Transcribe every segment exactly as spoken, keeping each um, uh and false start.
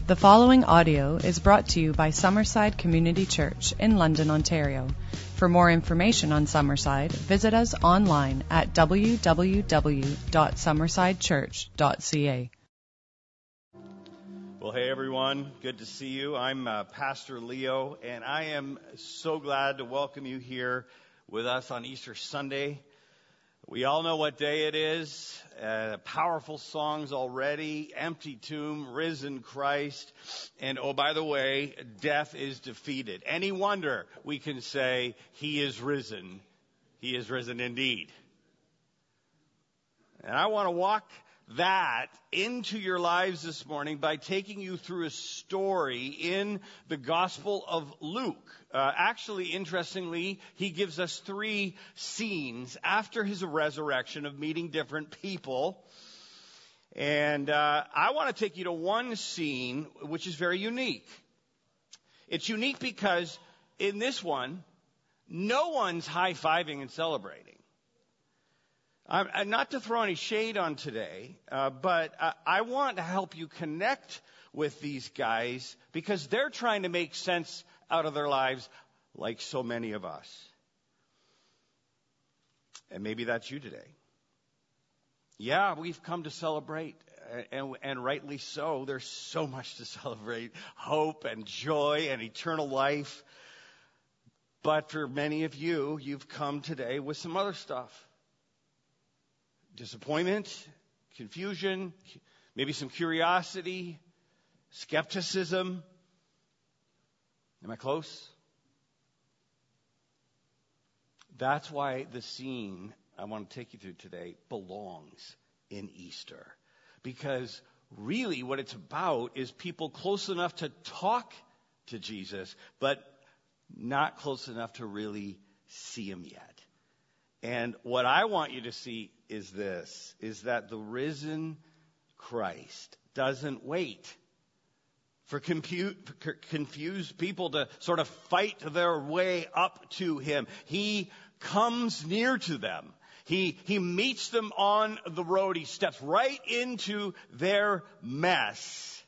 The following audio is brought to you by Summerside Community Church in London, Ontario. For more information on Summerside, visit us online at w w w dot summerside church dot c a. Well, hey everyone, good to see you. I'm uh, Pastor Leo, and I am so glad to welcome you here with us on Easter Sunday. We all know what day it is. Uh, powerful songs already. Empty tomb, risen Christ. And oh, by the way, death is defeated. Any wonder we can say he is risen. He is risen indeed. And I want to walk that into your lives this morning by taking you through a story in the Gospel of Luke. Uh, actually, interestingly, he gives us three scenes after his resurrection of meeting different people. And uh, I want to take you to one scene which is very unique. It's unique because in this one, no one's high-fiving and celebrating. I'm, not to throw any shade on today, uh, but uh, I want to help you connect with these guys because they're trying to make sense out of their lives like so many of us. And maybe that's you today. Yeah, we've come to celebrate, and, and rightly so. There's so much to celebrate, hope and joy and eternal life. But for many of you, you've come today with some other stuff. Disappointment, confusion, maybe some curiosity, skepticism. Am I close? That's why the scene I want to take you through today belongs in Easter. Because really what it's about is people close enough to talk to Jesus, but not close enough to really see him yet. And what I want you to see is this, is that the risen Christ doesn't wait for compu- confused people to sort of fight their way up to him. He comes near to them. He, he meets them on the road. He steps right into their mess.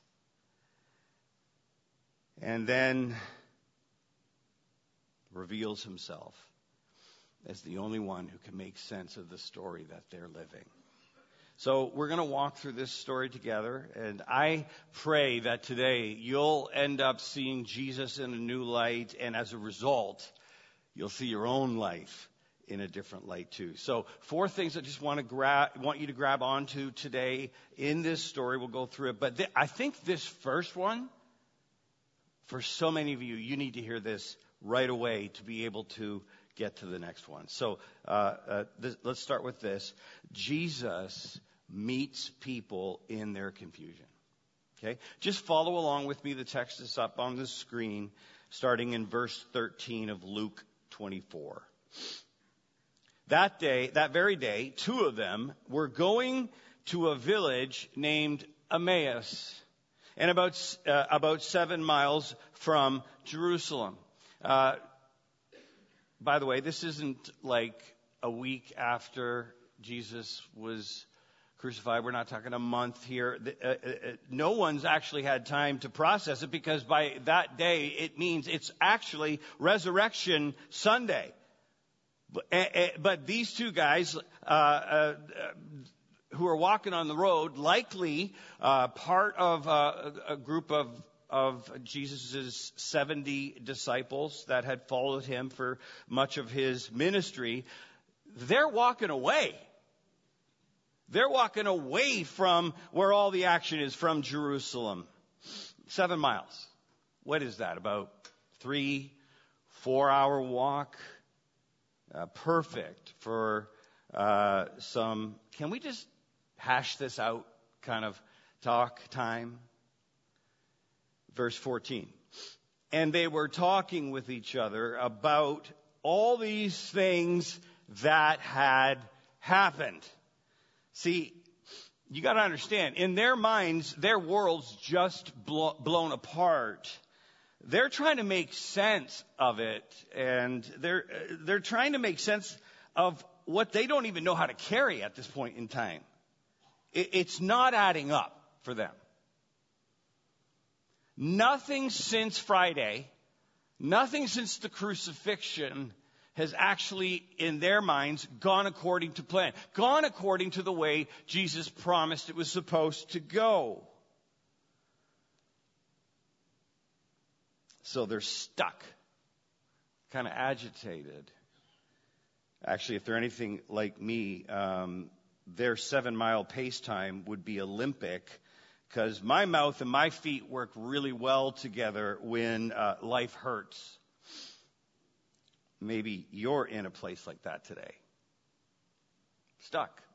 And then reveals himself as the only one who can make sense of the story that they're living. So we're going to walk through this story together, and I pray that today you'll end up seeing Jesus in a new light, and as a result, you'll see your own life in a different light too. So four things I just want to grab, want you to grab onto today in this story. We'll go through it, but th- I think this first one, for so many of you, you need to hear this right away to be able to get to the next one. So uh, uh, this, let's start with this. Jesus meets people in their confusion. Okay, just follow along with me. The text is up on the screen, starting in verse thirteen of Luke twenty-four. That day, that very day, two of them were going to a village named Emmaus, and about uh, about seven miles from Jerusalem. Uh, By the way, this isn't like a week after Jesus was crucified. We're not talking a month here. Uh, uh, no one's actually had time to process it because by that day, it means it's actually Resurrection Sunday. But, uh, but these two guys uh, uh, who are walking on the road, likely uh, part of uh, a group of of Jesus' seventy disciples that had followed him for much of his ministry, they're walking away. They're walking away from where all the action is, from Jerusalem. Seven miles. What is that? About three, four-hour walk? Uh, perfect for uh, some, can we just hash this out kind of talk time? Verse fourteen, and they were talking with each other about all these things that had happened. See, you got to understand, in their minds, their world's just blow, blown apart. They're trying to make sense of it, and they're they're trying to make sense of what they don't even know how to carry at this point in time. It, it's not adding up for them. Nothing since Friday, nothing since the crucifixion has actually, in their minds, gone according to plan, gone according to the way Jesus promised it was supposed to go. So they're stuck, kind of agitated. Actually, if they're anything like me, um, their seven-mile pace time would be Olympic, because my mouth and my feet work really well together when uh, life hurts. Maybe you're in a place like that today. Stuck.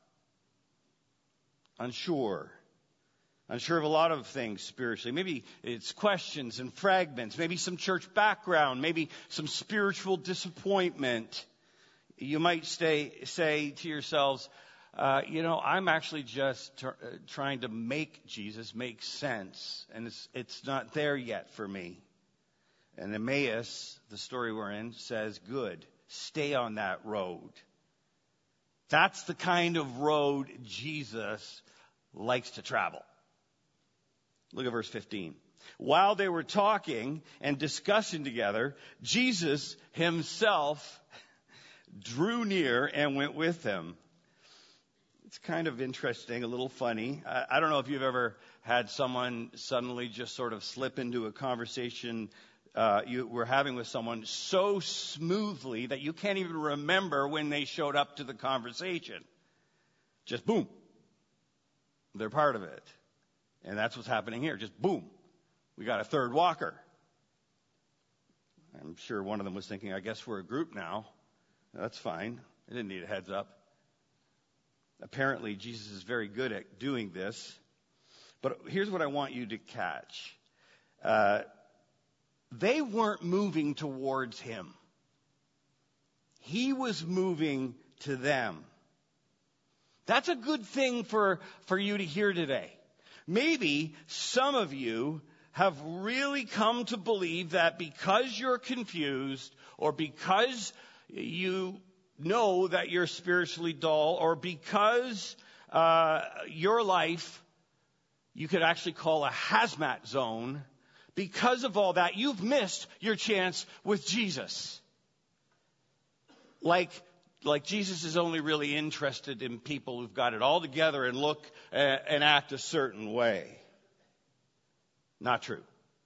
Unsure. Unsure of a lot of things spiritually. Maybe it's questions and fragments. Maybe some church background. Maybe some spiritual disappointment. You might stay, say to yourselves, Uh, you know, I'm actually just tr- uh, trying to make Jesus make sense, and it's it's not there yet for me. And Emmaus, the story we're in, says, good, stay on that road. That's the kind of road Jesus likes to travel. Look at verse fifteen. While they were talking and discussing together, Jesus himself drew near and went with them. It's kind of interesting, a little funny. I, I don't know if you've ever had someone suddenly just sort of slip into a conversation uh, you were having with someone so smoothly that you can't even remember when they showed up to the conversation. Just boom. They're part of it. And that's what's happening here. Just boom. We got a third walker. I'm sure one of them was thinking, I guess we're a group now. That's fine. I didn't need a heads up. Apparently, Jesus is very good at doing this. But here's what I want you to catch. Uh, they weren't moving towards him. He was moving to them. That's a good thing for, for you to hear today. Maybe some of you have really come to believe that because you're confused or because you know that you're spiritually dull or because uh, your life you could actually call a hazmat zone, because of all that, you've missed your chance with Jesus. Like, like Jesus is only really interested in people who've got it all together and look uh, and act a certain way. Not true.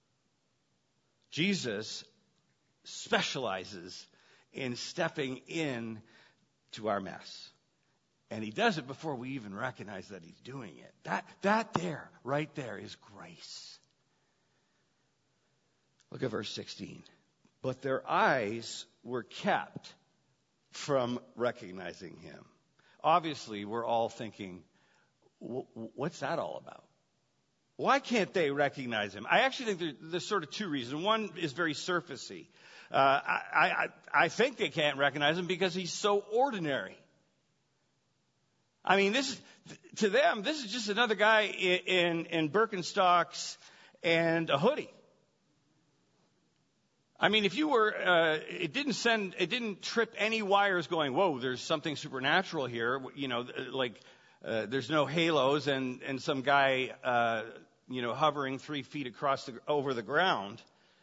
Jesus specializes in stepping in to our mess. And he does it before we even recognize that he's doing it. That, that there, right there, is grace. Look at verse sixteen. But their eyes were kept from recognizing him. Obviously, we're all thinking, what's that all about? Why can't they recognize him? I actually think there, there's sort of two reasons. One is very surfacey. Uh, I, I, I think they can't recognize him because he's so ordinary. I mean, this to them, this is just another guy in, in, in Birkenstocks and a hoodie. I mean, if you were, uh, it didn't send, it didn't trip any wires going, whoa, there's something supernatural here. You know, like, uh, there's no halos and, and some guy, uh, you know, hovering three feet across the, over the ground.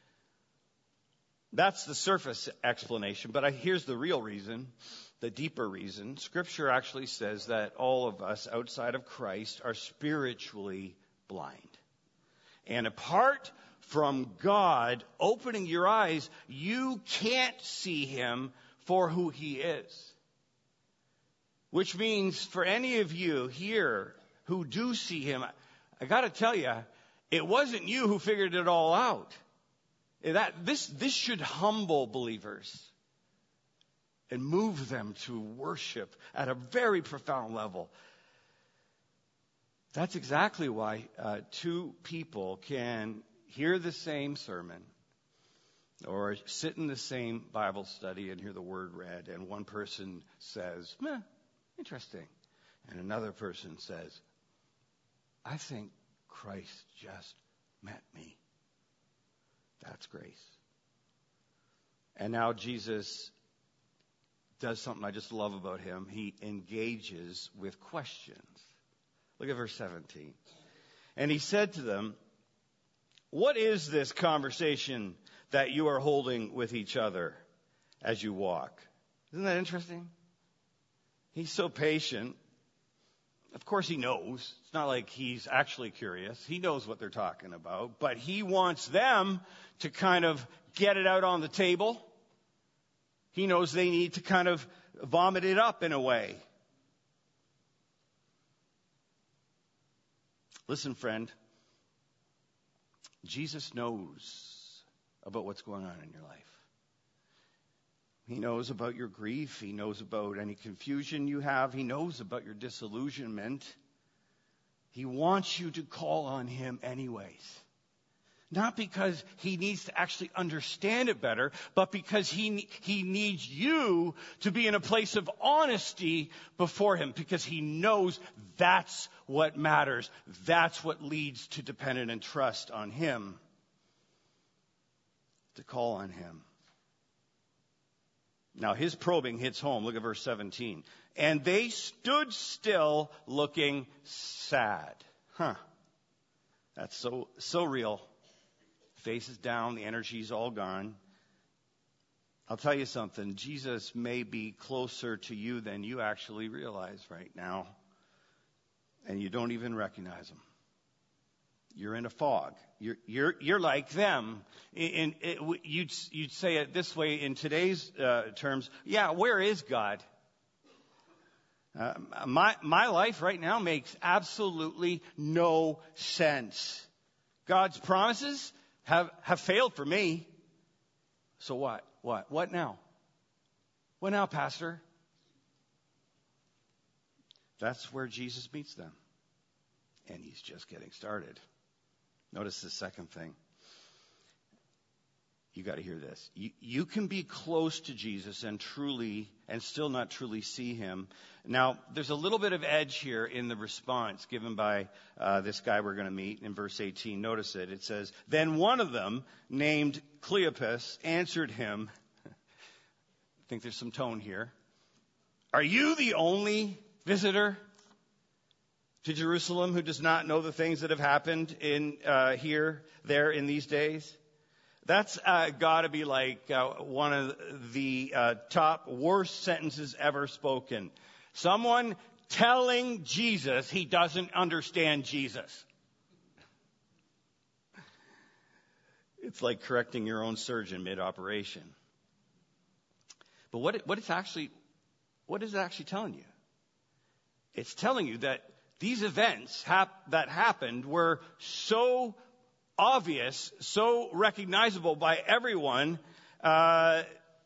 That's the surface explanation. But I, here's the real reason, the deeper reason. Scripture actually says that all of us outside of Christ are spiritually blind. And apart from God opening your eyes, you can't see him for who he is. Which means for any of you here who do see him, I got to tell you, it wasn't you who figured it all out. That this this should humble believers and move them to worship at a very profound level. That's exactly why uh, two people can hear the same sermon or sit in the same Bible study and hear the word read, and one person says, meh, interesting. And another person says, I think Christ just met me. That's grace. And now Jesus does something I just love about him. He engages with questions. Look at verse seventeen. And he said to them, what is this conversation that you are holding with each other as you walk? Isn't that interesting? He's so patient. Of course he knows. It's not like he's actually curious. He knows what they're talking about. But he wants them to kind of get it out on the table. He knows they need to kind of vomit it up in a way. Listen, friend. Jesus knows about what's going on in your life. He knows about your grief. He knows about any confusion you have. He knows about your disillusionment. He wants you to call on him anyways. Not because he needs to actually understand it better, but because he, he needs you to be in a place of honesty before him, because he knows that's what matters. That's what leads to dependence and trust on him. To call on him. Now his probing hits home. Look at verse seventeen. And they stood still looking sad. Huh. That's so, so real. Face is down. The energy's all gone. I'll tell you something. Jesus may be closer to you than you actually realize right now. And you don't even recognize him. You're in a fog. You're, you're, you're like them. In, in, you'd, you'd say it this way in today's uh, terms. Yeah, where is God? Uh, my, my life right now makes absolutely no sense. God's promises have, have failed for me. So what? What? What now? What now, Pastor? That's where Jesus meets them. And he's just getting started. Notice the second thing. You got to hear this. You, you can be close to Jesus and truly, and still not truly see him. Now, there's a little bit of edge here in the response given by uh, this guy we're going to meet in verse eighteen. Notice it. It says, then one of them, named Cleopas, answered him. I think there's some tone here. Are you the only visitor to Jerusalem who does not know the things that have happened in uh, here, there, in these days? That's uh, got to be like uh, one of the uh, top worst sentences ever spoken. Someone telling Jesus he doesn't understand Jesus. It's like correcting your own surgeon mid-operation. But what it, what it's actually, what is it actually telling you? It's telling you that these events hap- that happened were so obvious, so recognizable by everyone, uh,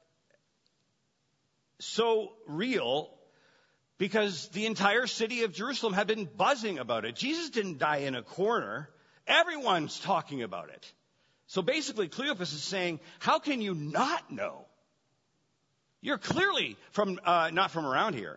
so real, because the entire city of Jerusalem had been buzzing about it. Jesus didn't die in a corner. Everyone's talking about it. So basically, Cleopas is saying, how can you not know? You're clearly from uh, not from around here.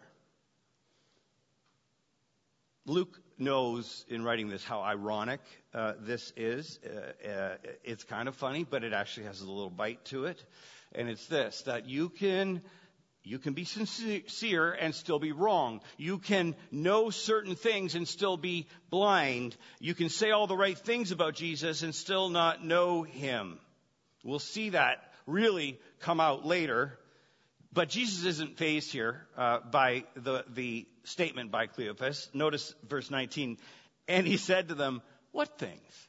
Luke knows in writing this how ironic uh, this is. Uh, uh, it's kind of funny, but it actually has a little bite to it. And it's this, that you can, you can be sincere and still be wrong. You can know certain things and still be blind. You can say all the right things about Jesus and still not know him. We'll see that really come out later. But Jesus isn't fazed here uh, by the, the statement by Cleopas. Notice verse nineteen. And he said to them, what things?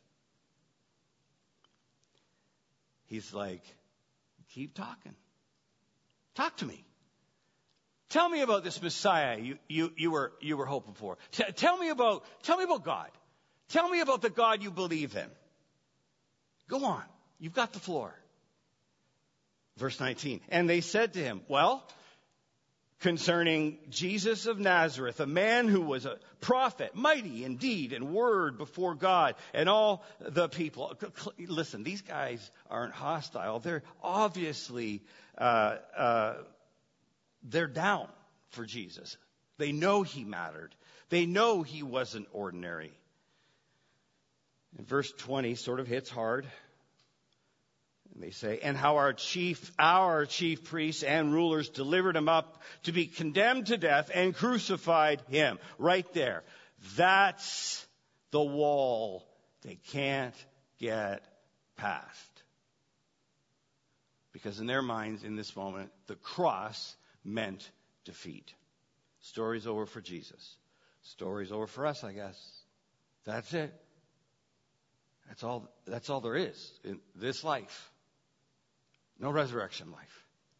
He's like, keep talking. Talk to me. Tell me about this Messiah you, you, you were you were hoping for. T- tell me about tell me about God. Tell me about the God you believe in. Go on. You've got the floor. Verse nineteen, and they said to him, well, concerning Jesus of Nazareth, a man who was a prophet, mighty in deed and word before God and all the people. Listen, these guys aren't hostile. They're obviously, uh, uh, they're down for Jesus. They know he mattered. They know he wasn't ordinary. And verse twenty sort of hits hard. They say, and how our chief, our chief priests and rulers delivered him up to be condemned to death and crucified him. Right there. That's the wall they can't get past. Because in their minds, in this moment, the cross meant defeat. Story's over for Jesus. Story's over for us, I guess. That's it. That's all, that's all there is in this life. No resurrection life.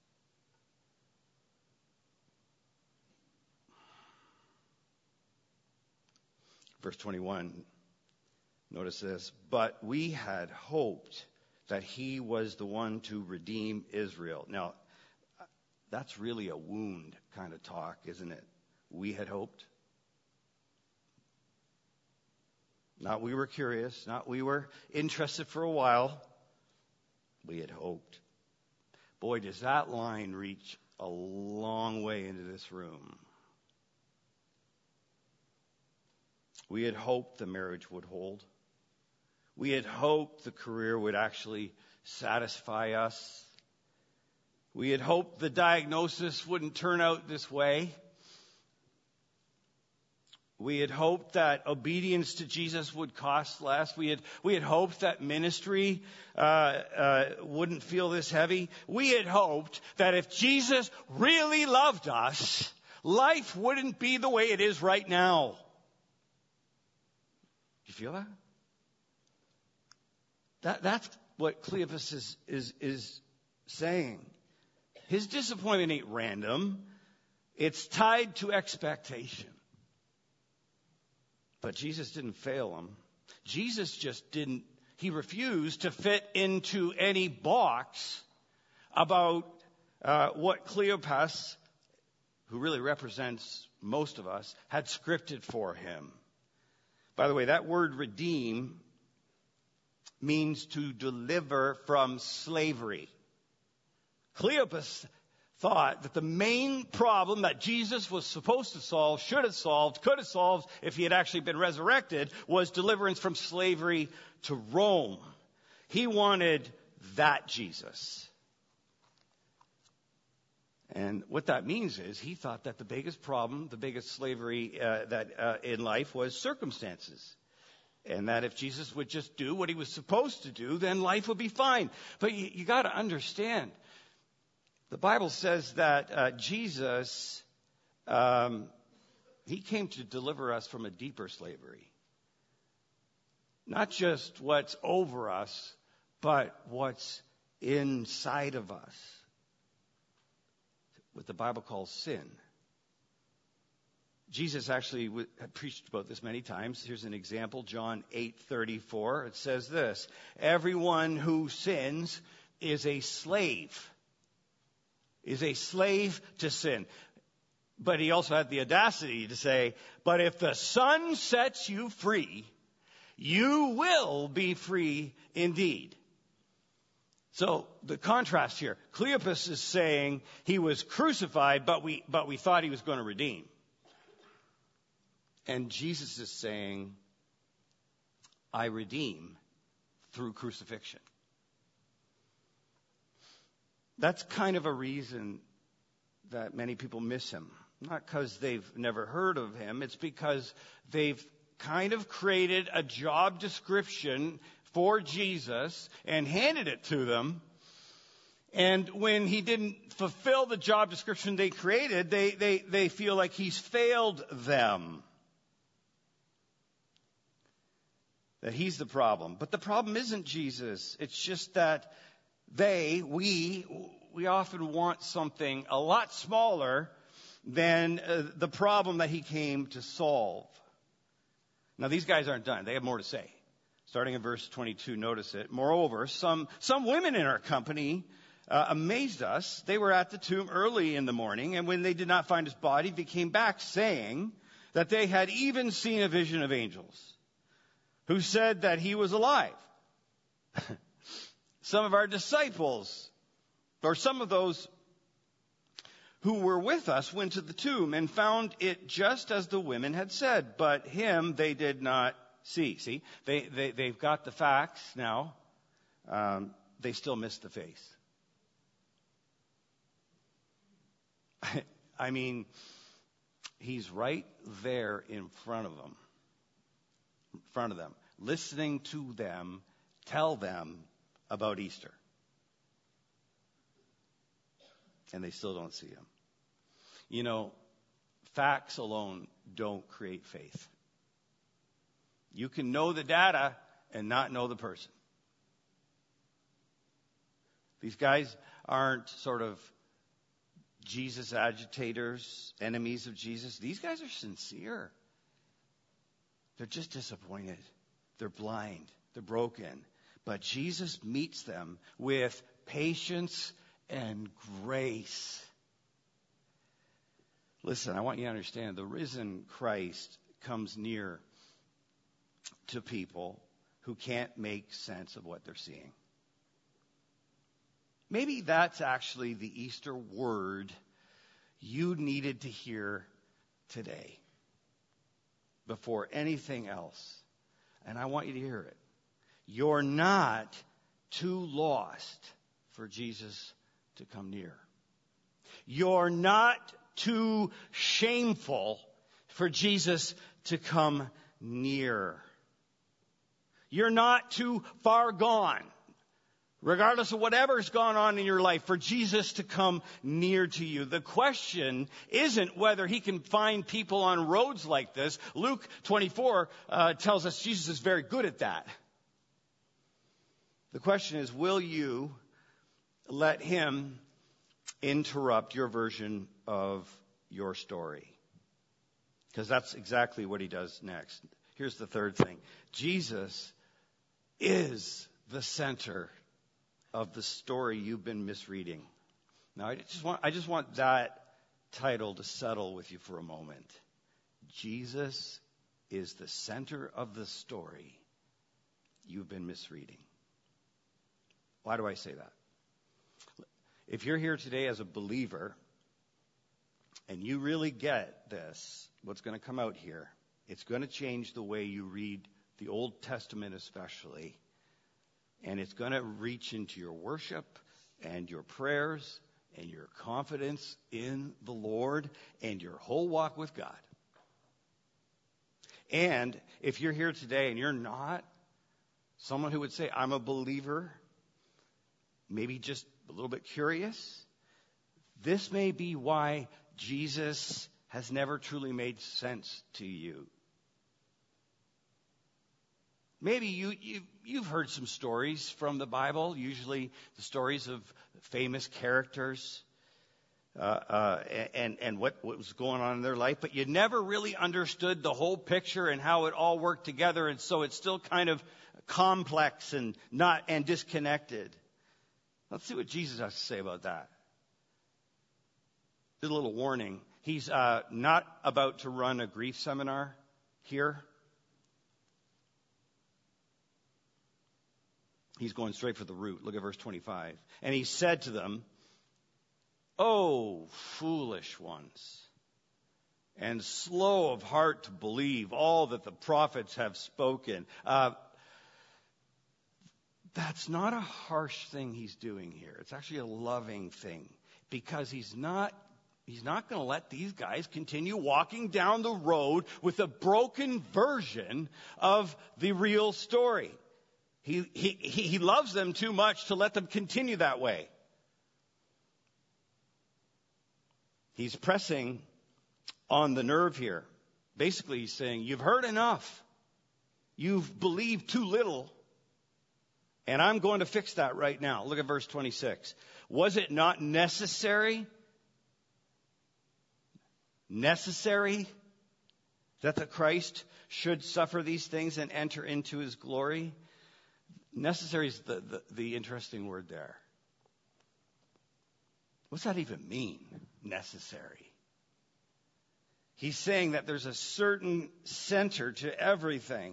Verse twenty-one, notice this. But we had hoped that he was the one to redeem Israel. Now, that's really a wound kind of talk, isn't it? We had hoped. Not we were curious, not we were interested for a while. We had hoped. Boy, does that line reach a long way into this room. We had hoped the marriage would hold. We had hoped the career would actually satisfy us. We had hoped the diagnosis wouldn't turn out this way. We had hoped that obedience to Jesus would cost less. We had, we had hoped that ministry uh, uh, wouldn't feel this heavy. We had hoped that if Jesus really loved us, life wouldn't be the way it is right now. Do you feel that? That that's what Cleopas is, is, is saying. His disappointment ain't random. It's tied to expectation. But Jesus didn't fail him. Jesus just didn't, he refused to fit into any box about uh, what Cleopas, who really represents most of us, had scripted for him. By the way, that word redeem means to deliver from slavery. Cleopas thought that the main problem that Jesus was supposed to solve, should have solved, could have solved if he had actually been resurrected, was deliverance from slavery to Rome. He wanted that Jesus. And what that means is he thought that the biggest problem, the biggest slavery uh, that uh, in life was circumstances. And that if Jesus would just do what he was supposed to do, then life would be fine. But you, you got to understand, the Bible says that uh, Jesus, um, he came to deliver us from a deeper slavery. Not just what's over us, but what's inside of us. What the Bible calls sin. Jesus actually w- had preached about this many times. Here's an example, John eight thirty-four. It says this, everyone who sins is a slave. Is a slave to sin. But he also had the audacity to say, but if the Son sets you free, you will be free indeed. So the contrast here, Cleopas is saying he was crucified, but we, but we thought he was going to redeem. And Jesus is saying, I redeem through crucifixion. That's kind of a reason that many people miss him. Not because they've never heard of him. It's because they've kind of created a job description for Jesus and handed it to them. And when he didn't fulfill the job description they created, they, they, they feel like he's failed them. That he's the problem. But the problem isn't Jesus. It's just that they, we, we often want something a lot smaller than uh, the problem that he came to solve. Now, these guys aren't done. They have more to say. Starting in verse twenty-two, notice it. Moreover, some, some women in our company uh, amazed us. They were at the tomb early in the morning, and when they did not find his body, they came back saying that they had even seen a vision of angels who said that he was alive. Some of our disciples, or some of those who were with us, went to the tomb and found it just as the women had said, but him they did not see. See, they, they, they've got the facts now. Um, they still miss the face. I mean, he's right there in front of them, in front of them, listening to them, tell them about Easter. And they still don't see him. You know, facts alone don't create faith. You can know the data and not know the person. These guys aren't sort of Jesus agitators, enemies of Jesus. These guys are sincere. They're just disappointed. They're blind. They're broken. But Jesus meets them with patience and grace. Listen, I want you to understand, the risen Christ comes near to people who can't make sense of what they're seeing. Maybe that's actually the Easter word you needed to hear today before anything else. And I want you to hear it. You're not too lost for Jesus to come near. You're not too shameful for Jesus to come near. You're not too far gone, regardless of whatever's gone on in your life, for Jesus to come near to you. The question isn't whether he can find people on roads like this. Luke twenty-four uh, tells us Jesus is very good at that. The question is, will you let him interrupt your version of your story? Because that's exactly what he does next. Here's the third thing. Jesus is the center of the story you've been misreading. Now, I just want, I just want that title to settle with you for a moment. Jesus is the center of the story you've been misreading. Why do I say that? If you're here today as a believer and you really get this, what's going to come out here, it's going to change the way you read the Old Testament especially. And it's going to reach into your worship and your prayers and your confidence in the Lord and your whole walk with God. And if you're here today and you're not someone who would say, I'm a believer, maybe just a little bit curious, this may be why Jesus has never truly made sense to you. Maybe you, you, you've heard some stories from the Bible, usually the stories of famous characters uh, uh, and, and what, what was going on in their life, but you never really understood the whole picture and how it all worked together, and so it's still kind of complex and not and disconnected. Let's see what Jesus has to say about that. Just a little warning. He's uh, not about to run a grief seminar here. He's going straight for the root. Look at verse twenty-five. And he said to them, "O foolish ones, and slow of heart to believe all that the prophets have spoken." Uh, that's not a harsh thing he's doing here. It's actually a loving thing, because he's not he's not going to let these guys continue walking down the road with a broken version of the real story. He, he, he loves them too much to let them continue that way. He's pressing on the nerve here. Basically, he's saying, you've heard enough. You've believed too little. And I'm going to fix that right now. Look at verse twenty-six. Was it not necessary, necessary that the Christ should suffer these things and enter into his glory? Necessary is the, the, the interesting word there. What's that even mean, necessary? He's saying that there's a certain center to everything.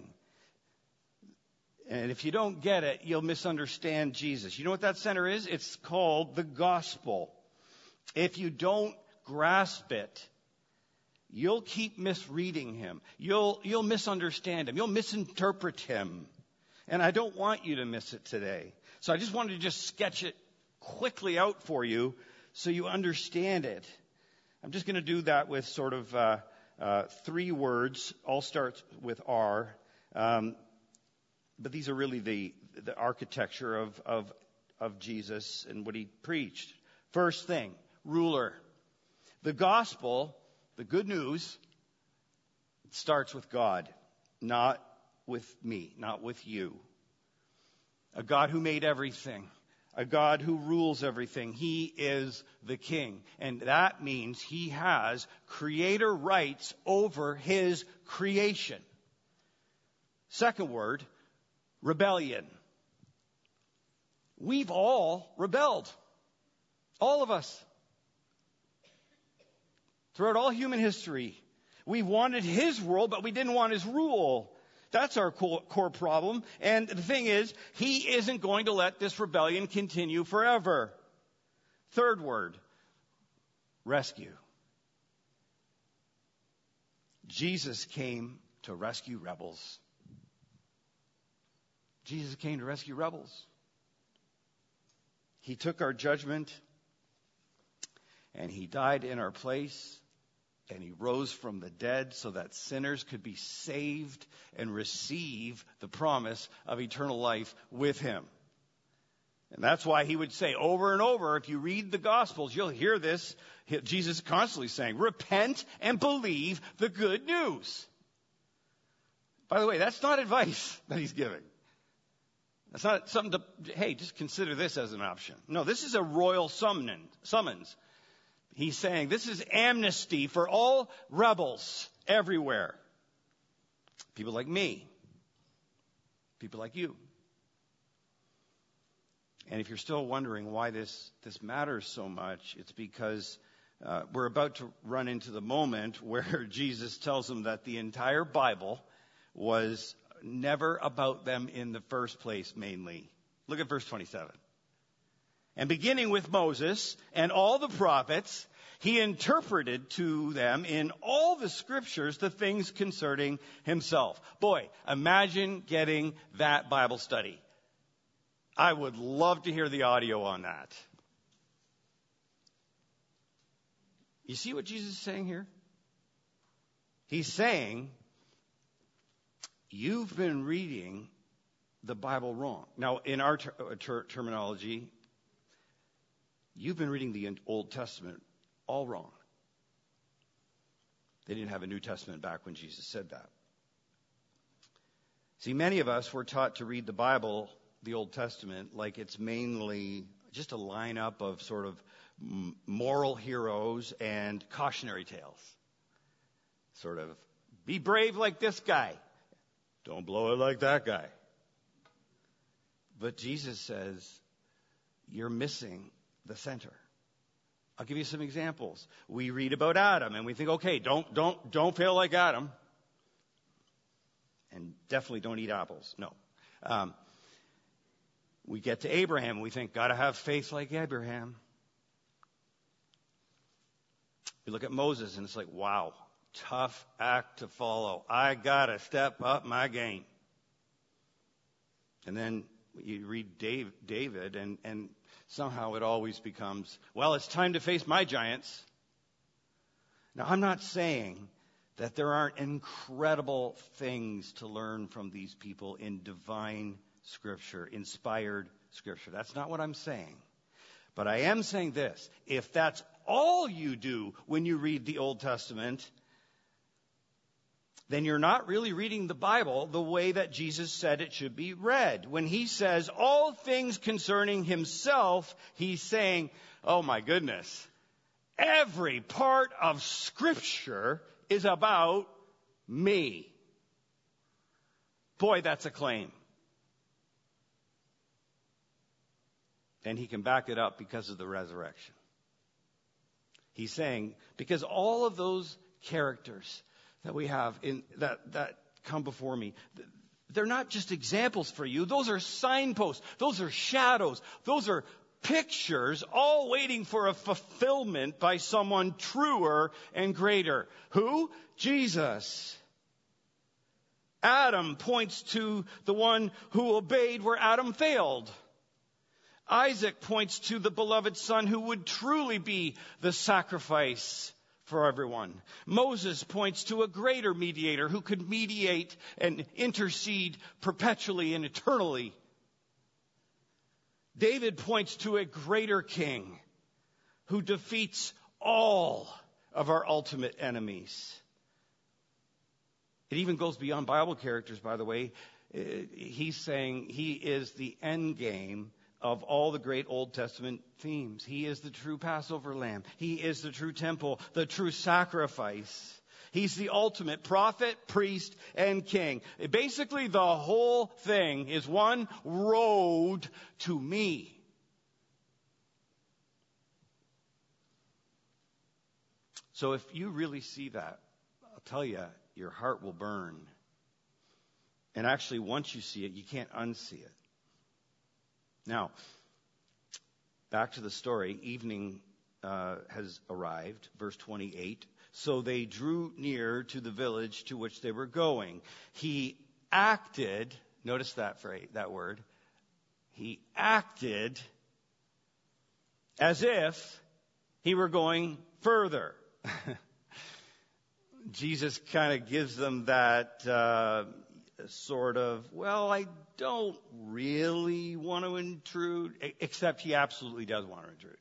And if you don't get it, you'll misunderstand Jesus. You know what that center is? It's called the gospel. If you don't grasp it, you'll keep misreading him. You'll, you'll misunderstand him. You'll misinterpret him. And I don't want you to miss it today. So I just wanted to just sketch it quickly out for you so you understand it. I'm just going to do that with sort of uh, uh, three words. All starts with R. Um, but these are really the, the architecture of, of, of Jesus and what he preached. First thing, ruler. The gospel, the good news, starts with God, not with me, not with you. A God who made everything. A God who rules everything. He is the king. And that means he has creator rights over his creation. Second word, rebellion. We've all rebelled. All of us. Throughout all human history, we wanted his world, but we didn't want his rule. That's our core problem. And the thing is, he isn't going to let this rebellion continue forever. Third word, rescue. Jesus came to rescue rebels. Jesus came to rescue rebels. He took our judgment, and he died in our place. And he rose from the dead so that sinners could be saved and receive the promise of eternal life with him. And that's why he would say over and over, if you read the Gospels, you'll hear this, Jesus constantly saying, repent and believe the good news. By the way, that's not advice that he's giving. That's not something to, hey, just consider this as an option. No, this is a royal summons. He's saying this is amnesty for all rebels everywhere. People like me. People like you. And if you're still wondering why this, this matters so much, it's because uh, we're about to run into the moment where Jesus tells them that the entire Bible was never about them in the first place, mainly. Look at verse twenty-seven. And beginning with Moses and all the prophets, he interpreted to them in all the scriptures the things concerning himself. Boy, imagine getting that Bible study. I would love to hear the audio on that. You see what Jesus is saying here? He's saying, you've been reading the Bible wrong. Now, in our ter- ter- terminology, you've been reading the Old Testament all wrong. They didn't have a New Testament back when Jesus said that. See, many of us were taught to read the Bible, the Old Testament, like it's mainly just a lineup of sort of moral heroes and cautionary tales. Sort of, be brave like this guy. Don't blow it like that guy. But Jesus says, you're missing the center. I'll give you some examples. We read about Adam and we think, okay, don't, don't, don't fail like Adam. And definitely don't eat apples. No. Um, we get to Abraham and we think, gotta have faith like Abraham. We look at Moses and it's like, wow, tough act to follow. I gotta step up my game. And then you read Dave, David and, and somehow it always becomes, well, it's time to face my giants. Now, I'm not saying that there aren't incredible things to learn from these people in divine scripture, inspired scripture. That's not what I'm saying. But I am saying this. If that's all you do when you read the Old Testament, then you're not really reading the Bible the way that Jesus said it should be read. When he says all things concerning himself, he's saying, oh my goodness, every part of Scripture is about me. Boy, that's a claim. And he can back it up because of the resurrection. He's saying, because all of those characters that we have in that, that come before me, they're not just examples for you. Those are signposts. Those are shadows. Those are pictures, all waiting for a fulfillment by someone truer and greater. Who? Jesus. Adam points to the one who obeyed where Adam failed. Isaac points to the beloved son who would truly be the sacrifice for everyone. Moses points to a greater mediator who could mediate and intercede perpetually and eternally David points to a greater king who defeats all of our ultimate enemies. It even goes beyond Bible characters, by the way. He's saying he is the end game of all the great Old Testament themes. He is the true Passover lamb. He is the true temple, the true sacrifice. He's the ultimate prophet, priest, and king. Basically, the whole thing is one road to me. So if you really see that, I'll tell you, your heart will burn. And actually, once you see it, you can't unsee it. Now, back to the story. Evening uh, has arrived, verse twenty-eight. So they drew near to the village to which they were going. He acted, notice that phrase, that word. He acted as if he were going further. Jesus kind of gives them that uh, sort of, well, I don't really want to intrude, except he absolutely does want to intrude.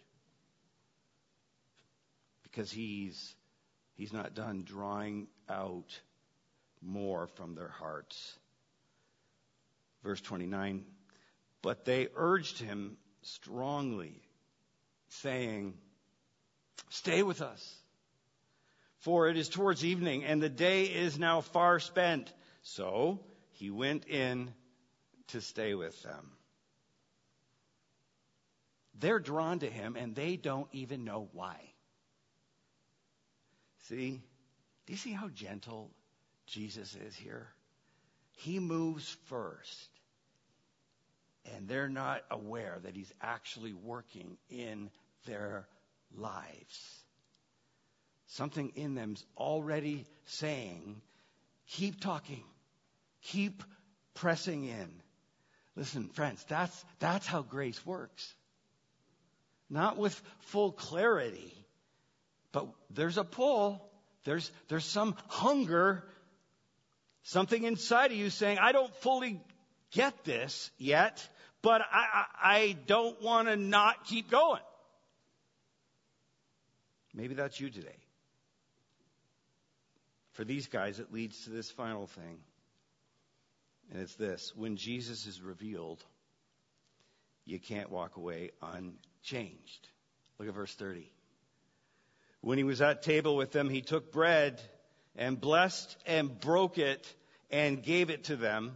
Because he's he's not done drawing out more from their hearts. Verse twenty-nine, but they urged him strongly, saying, stay with us. For it is towards evening, and the day is now far spent. So he went in to stay with them. They're drawn to him, and they don't even know why. See? Do you see how gentle Jesus is here? He moves first, and they're not aware that he's actually working in their lives. Something in them's already saying, keep talking, keep pressing in. Listen, friends, that's, that's how grace works. Not with full clarity, but there's a pull, there's, there's some hunger, something inside of you saying, I don't fully get this yet, but I, I, I don't want to not keep going. Maybe that's you today. For these guys, it leads to this final thing. And it's this. When Jesus is revealed, you can't walk away unchanged. Look at verse thirty. When he was at table with them, he took bread and blessed and broke it and gave it to them.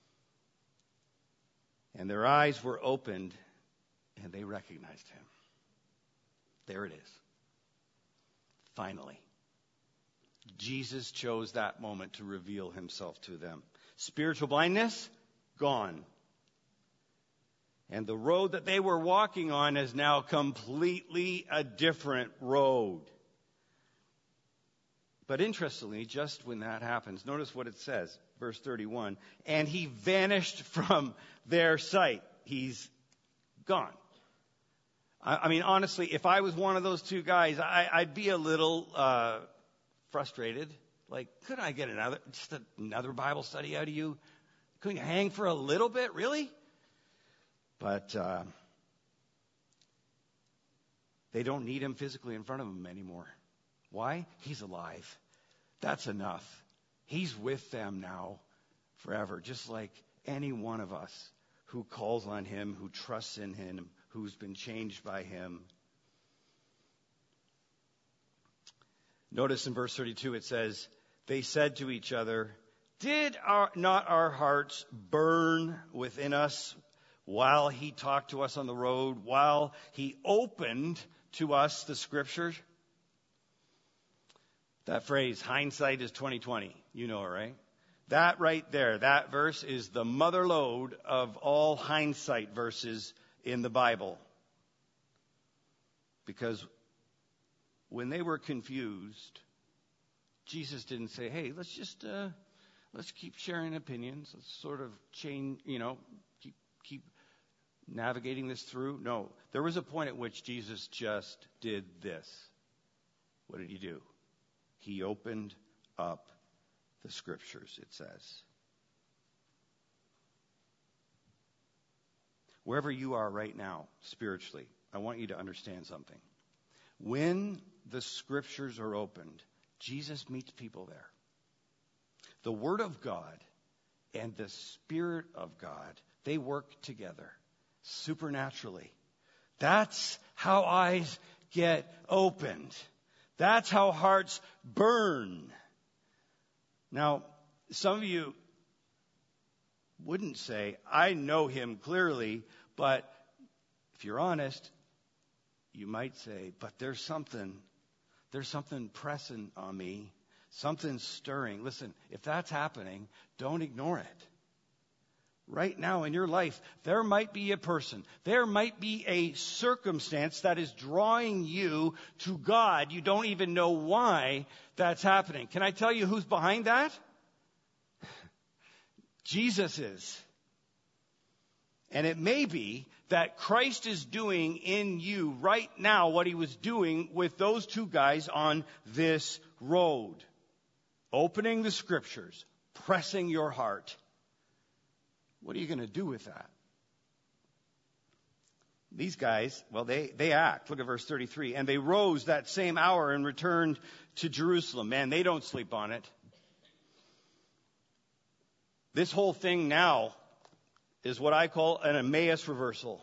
And their eyes were opened and they recognized him. There it is. Finally. Jesus chose that moment to reveal himself to them. Spiritual blindness, gone. And the road that they were walking on is now completely a different road. But interestingly, just when that happens, notice what it says, verse thirty-one. And he vanished from their sight. He's gone. I, I mean, honestly, if I was one of those two guys, I, I'd be a little uh, frustrated. Like, could I get another, just another Bible study out of you? Couldn't you hang for a little bit? Really? But uh, they don't need him physically in front of them anymore. Why? He's alive. That's enough. He's with them now forever, just like any one of us who calls on him, who trusts in him, who's been changed by him. Notice in verse thirty-two it says, they said to each other, did our, not our hearts burn within us while he talked to us on the road, while he opened to us the scriptures? That phrase, hindsight is twenty twenty. You know it, right? That right there, that verse is the mother lode of all hindsight verses in the Bible. Because when they were confused, Jesus didn't say, hey, let's just, uh, let's keep sharing opinions. Let's sort of change, you know, keep, keep navigating this through. No, there was a point at which Jesus just did this. What did he do? He opened up the scriptures, it says. wherever you are right now, spiritually, I want you to understand something. When the scriptures are opened, Jesus meets people there. The Word of God and the Spirit of God, they work together supernaturally. That's how eyes get opened. That's how hearts burn. Now, some of you wouldn't say, I know him clearly, but if you're honest, you might say, but there's something, there's something pressing on me, something stirring. Listen, if that's happening, don't ignore it. Right now in your life, there might be a person, there might be a circumstance that is drawing you to God. You don't even know why that's happening. Can I tell you who's behind that? Jesus is. And it may be that Christ is doing in you right now what he was doing with those two guys on this road. Opening the scriptures, pressing your heart. What are you going to do with that? These guys, well, they, they act. Look at verse thirty-three. And they rose that same hour and returned to Jerusalem. Man, they don't sleep on it. This whole thing now is what I call an Emmaus reversal.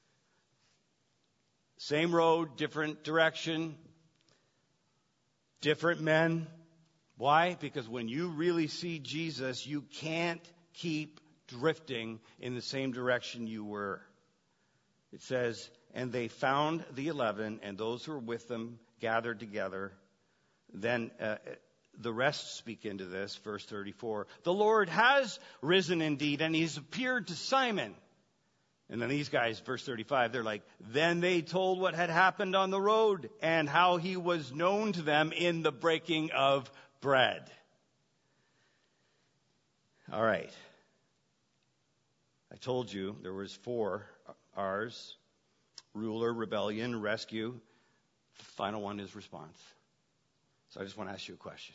Same road, different direction, different men. Why? Because when you really see Jesus, you can't keep drifting in the same direction you were. It says, and they found the eleven and those who were with them gathered together. Then uh, the rest speak into this, verse thirty-four. The Lord has risen indeed, and he's appeared to Simon. And then these guys, verse thirty-five, they're like, then they told what had happened on the road and how he was known to them in the breaking of bread. All right. I told you there was four R's: ruler, rebellion, rescue. The final one is response. So I just want to ask you a question.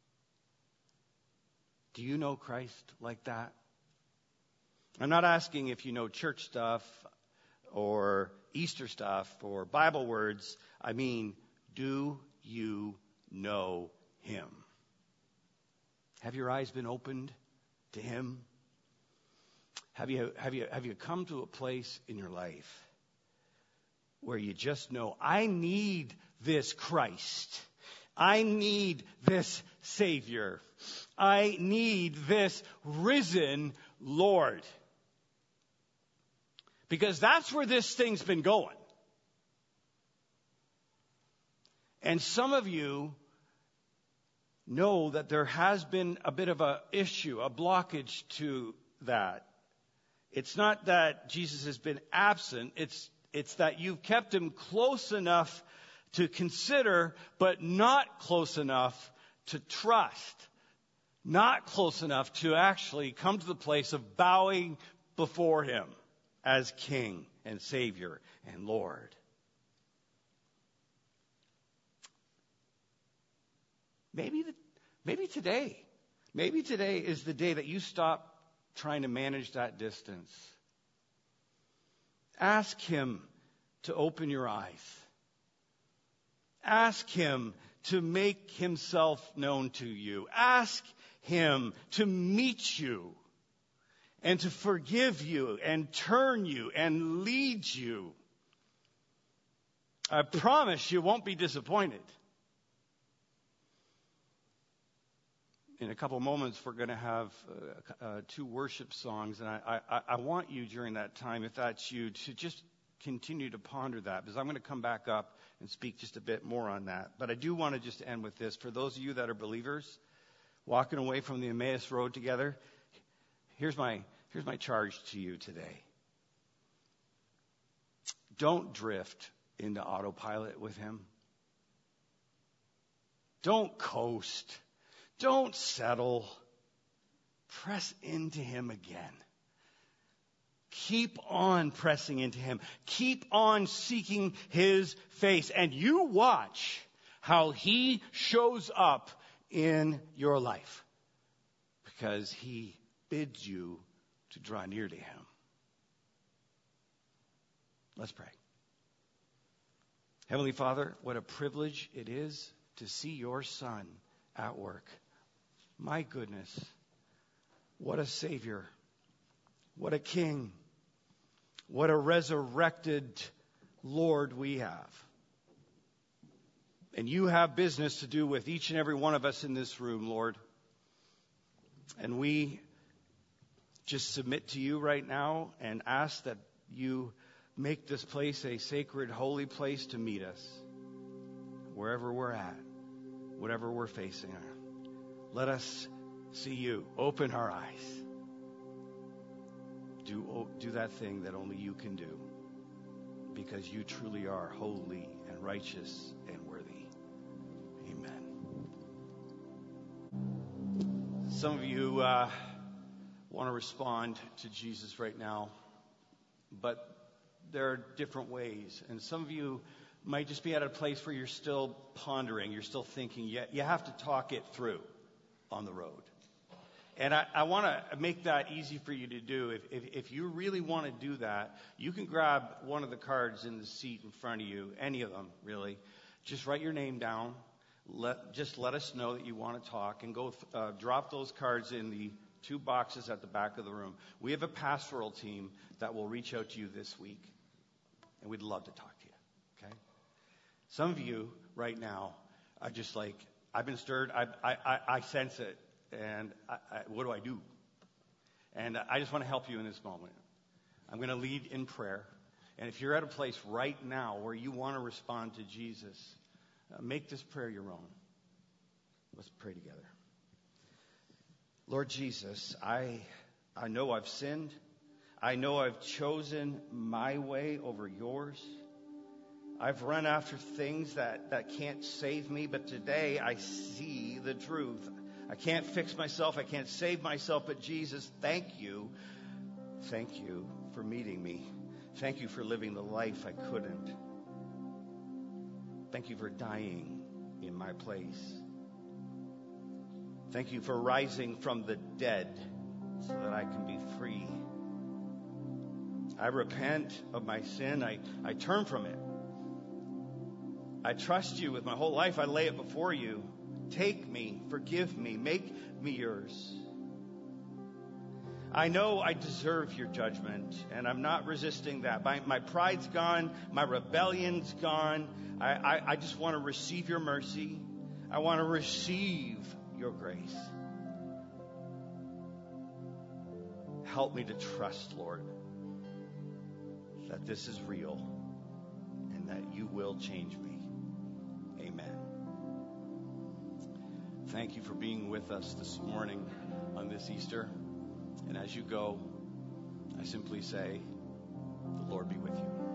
Do you know Christ like that? I'm not asking if you know church stuff or Easter stuff or Bible words. I mean, do you know him? Have your eyes been opened to him? Have you, have you, have you come to a place in your life where you just know, I need this Christ. I need this Savior. I need this risen Lord. Because that's where this thing's been going. And some of you know that there has been a bit of an issue, a blockage to that. It's not that Jesus has been absent. It's, it's that you've kept him close enough to consider, but not close enough to trust. Not close enough to actually come to the place of bowing before him as King and Savior and Lord. Maybe, the, maybe today, maybe today is the day that you stop trying to manage that distance. Ask him to open your eyes. Ask him to make himself known to you. Ask him to meet you and to forgive you and turn you and lead you. I promise you won't be disappointed. In a couple of moments, we're going to have uh, uh, two worship songs, and I, I, I want you during that time, if that's you, to just continue to ponder that, because I'm going to come back up and speak just a bit more on that. But I do want to just end with this. For those of you that are believers, walking away from the Emmaus Road together, here's my, here's my charge to you today. Don't drift into autopilot with him. Don't coast. Don't settle. Press into him again. Keep on pressing into him. Keep on seeking his face. And you watch how he shows up in your life. Because he bids you to draw near to him. Let's pray. Heavenly Father, what a privilege it is to see your Son at work. My goodness, what a Savior, what a King, what a resurrected Lord we have. And you have business to do with each and every one of us in this room, Lord. And we just submit to you right now and ask that you make this place a sacred, holy place to meet us, wherever we're at, whatever we're facing. Let us see you. Open our eyes. Do, do that thing that only you can do, because you truly are holy and righteous and worthy. Amen. Some of you uh, want to respond to Jesus right now, but there are different ways. And some of you might just be at a place where you're still pondering, you're still thinking. You, you have to talk it through on the road. And I, I want to make that easy for you to do. If, if, if you really want to do that, you can grab one of the cards in the seat in front of you, any of them, really. Just write your name down. Let, just let us know that you want to talk, and go uh, drop those cards in the two boxes at the back of the room. We have a pastoral team that will reach out to you this week, and we'd love to talk to you, okay? Some of you right now are just like, I've been stirred, I, I, I, I sense it, and I, I, what do I do? And I just want to help you in this moment. I'm going to lead in prayer, and if you're at a place right now where you want to respond to Jesus, uh, make this prayer your own. Let's pray together. Lord Jesus, I I know I've sinned. I know I've chosen my way over yours. I've run after things that, that can't save me, but today I see the truth. I can't fix myself. I can't save myself, but Jesus, thank you. Thank you for meeting me. Thank you for living the life I couldn't. Thank you for dying in my place. Thank you for rising from the dead so that I can be free. I repent of my sin. I, I turn from it. I trust you with my whole life. I lay it before you. Take me, forgive me, make me yours. I know I deserve your judgment, and I'm not resisting that. My, my pride's gone. My rebellion's gone. I, I, I just want to receive your mercy. I want to receive your grace. Help me to trust, Lord, that this is real and that you will change me. Amen. Thank you for being with us this morning on this Easter. And as you go, I simply say, the Lord be with you.